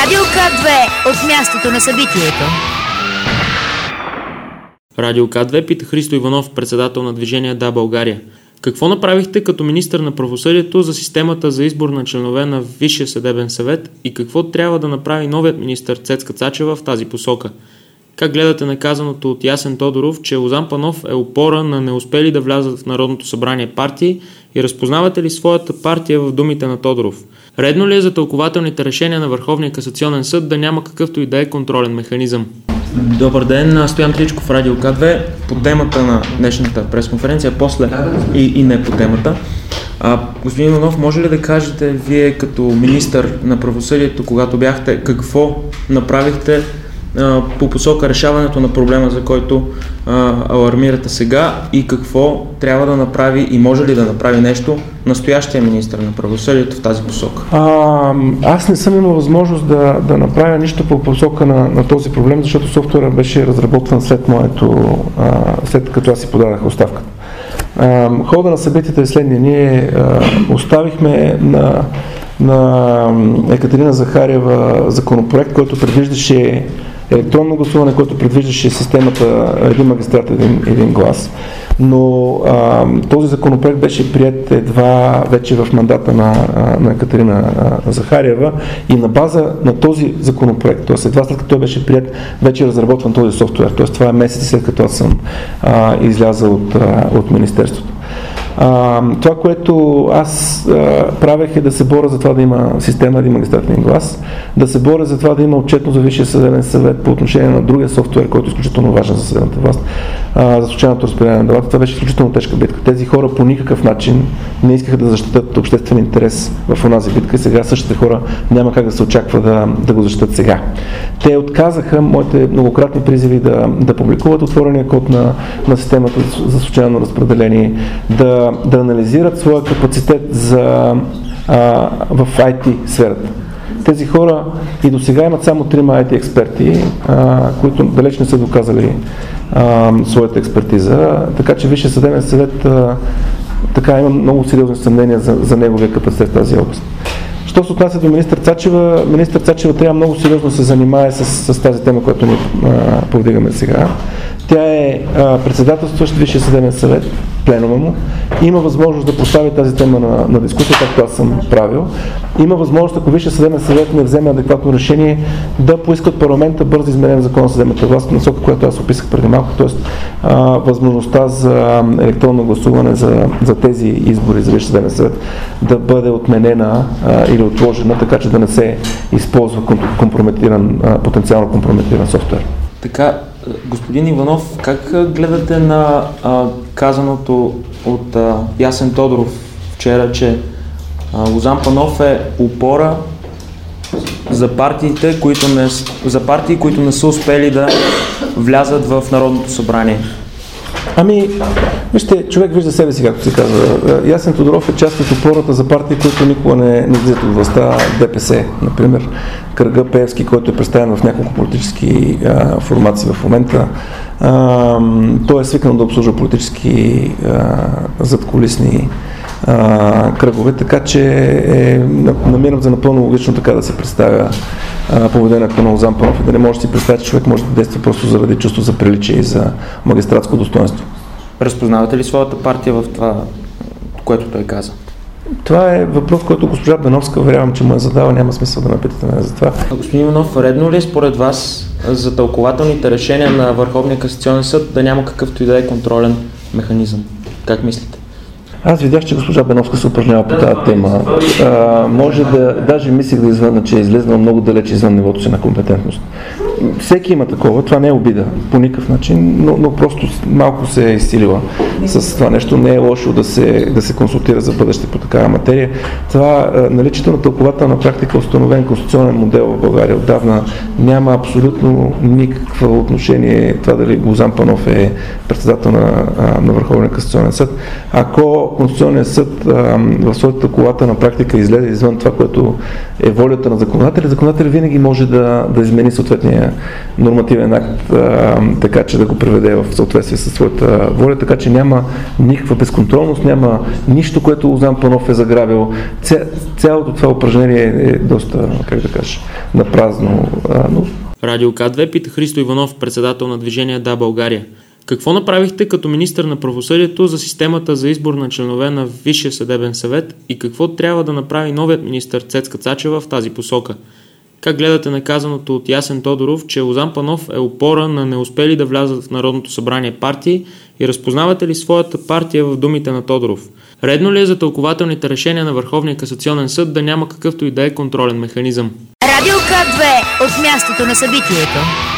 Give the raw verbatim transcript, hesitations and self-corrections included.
Радио К две от мястото на събитието. Радио К две пита Христо Иванов, председател на движение Да, България. Какво направихте като министър на правосъдието за системата за избор на членове на Висшия съдебен съвет и какво трябва да направи новият министър Цецка Цачева в тази посока? Как гледате на казаното от Ясен Тодоров, че Лозан Панов е опора на неуспели да влязат в Народното събрание партии и разпознавате ли своята партия в думите на Тодоров? Редно ли е за тълкователните решения на Върховния касационен съд да няма какъвто и да е контролен механизъм? Добър ден, Стоян Тричков в Радио К две. По темата на днешната пресконференция, после и, и не по темата. А, господин Иванов, може ли да кажете вие като министър на правосъдието, когато бяхте, какво направихте а, по посока решаването на проблема, за който а, алармирате сега, и какво трябва да направи и може ли да направи нещо настоящия министър на правосъдието в тази посока? А, аз не съм имал възможност да, да направя нищо по посока на, на този проблем, защото софтуерът беше разработван след моето, а, след като аз си подадах оставката. А, хода на събитията е следния. Ние а, оставихме на, на Екатерина Захариева законопроект, който предвиждаше електронно гласуване, което предвиждаше системата един магистрат, един, един глас. Но а, този законопроект беше приет едва вече в мандата на, на Екатерина Захариева и на база на този законопроект, т.е. едва след като той беше приет, вече е разработван този софтуер. Т.е. това е месеци след като аз съм а, излязъл от, а, от Министерството. А, това, което аз а, правех, е да се боря за това да има система един магистратен глас, да се боря за това да има отчетност за Висшия съдебен съвет по отношение на другия софтуер, който е изключително важен за съдебната власт, а, за случайното разпределение на делата. Това беше изключително тежка битка. Тези хора по никакъв начин не искаха да защитат обществен интерес в онази битка и сега същите хора няма как да се очаква да, да го защитат сега. Те отказаха моите многократни призиви да, да публикуват отворения код на, на системата за случайно разпределение, да да анализират своя капацитет за, а, в ай ти сферата. Тези хора и до сега имат само трима ай ти експерти, а, които далеч не са доказали а, своята експертиза, така че Висшия съдебен съвет а, така има много сериозни съмнения за, за неговия капацитет в тази област. Що се отнася до министър Цачева, министър Цачева трябва много сериозно да се занимае с, с тази тема, която ни а, повдигаме сега. Тя е а, председателстващ Висшия съдебен съвет, пленума му. Има възможност да постави тази тема на, на дискусия, както аз съм правил. Има възможност, ако Висшия съдебен съвет не вземе адекватно решение, да поиска от парламента бързо изменение на закона за съдебната власт, насока, която аз описах преди малко, т.е. възможността за електронно гласуване за, за тези избори за Висшия съдебен съвет да бъде отменена а, или отложена, така че да не се използва компрометиран, а, потенциално компрометиран софтуер. Така, господин Иванов, как гледате на а, казаното от а, Ясен Тодоров вчера, че а, Лозан Панов е опора за партиите, които не, за партии, които не са успели да влязат в Народното събрание? Ами, вижте, човек вижда себе си, както се казва. Ясен Тодоров е част от опората за партии, които никога не, не излизат от властта, ДПС, например. Кръга Пеевски, който е представен в няколко политически а, формации в момента. А, той е свикан да обслужва политически а, задкулисни а, кръгове, така че е, намирам за напълно логично така да се представя а, поведението на Лозан Панов и да не може да си представя, че човек може да действа просто заради чувство за приличие и за магистратско достоинство. Разпознавате ли своята партия в това, което той каза? Това е въпрос, който госпожа Беновска, уверявам, че му е задава, няма смисъл да ме питате мен за това. Господин Иванов, редно ли е според вас за тълкователните решения на Върховния касационен съд да няма какъвто и да е контролен механизъм? Как мислите? Аз видях, че госпожа Беновска се упражнява по тази тема. А, може да, даже мислих да извънна, че е излезнала много далеч извън нивото си на компетентност. Всеки има такова, това не е обида по никакъв начин, но, но просто малко се е изсилила с това нещо. Не е лошо да се, да се консултира за бъдеще по такава материя. Това наличието на тълкователна практика, установен конституционен модел в България отдавна, няма абсолютно никакво отношение това дали Лозан Панов е председател на, на Върховния касационен съд. Ако Конституционният съд в своята тълкователна практика излезе извън това, което е волята на законодателя, законодателя винаги може да, да измени съответния съответния нормативен акт, а, така че да го приведе в съответствие със своята воля, така че няма никаква безконтролност, няма нищо, което Лозан Панов е заграбил. Ця, цялото това упражнение е доста, как да кажа, напразно. А, но... Радио К две пита Христо Иванов, председател на движение Да, България. Какво направихте като министър на правосъдието за системата за избор на членове на Висшия съдебен съвет и какво трябва да направи новият министър Цецка Цачева в тази посока? Как гледате на казаното от Ясен Тодоров, че Лозан Панов е опора на неуспели да влязат в Народното събрание партии и разпознавате ли своята партия в думите на Тодоров? Редно ли е за тълкователните решения на Върховния касационен съд да няма какъвто и да е контролен механизъм? Радио К две от мястото на събитието.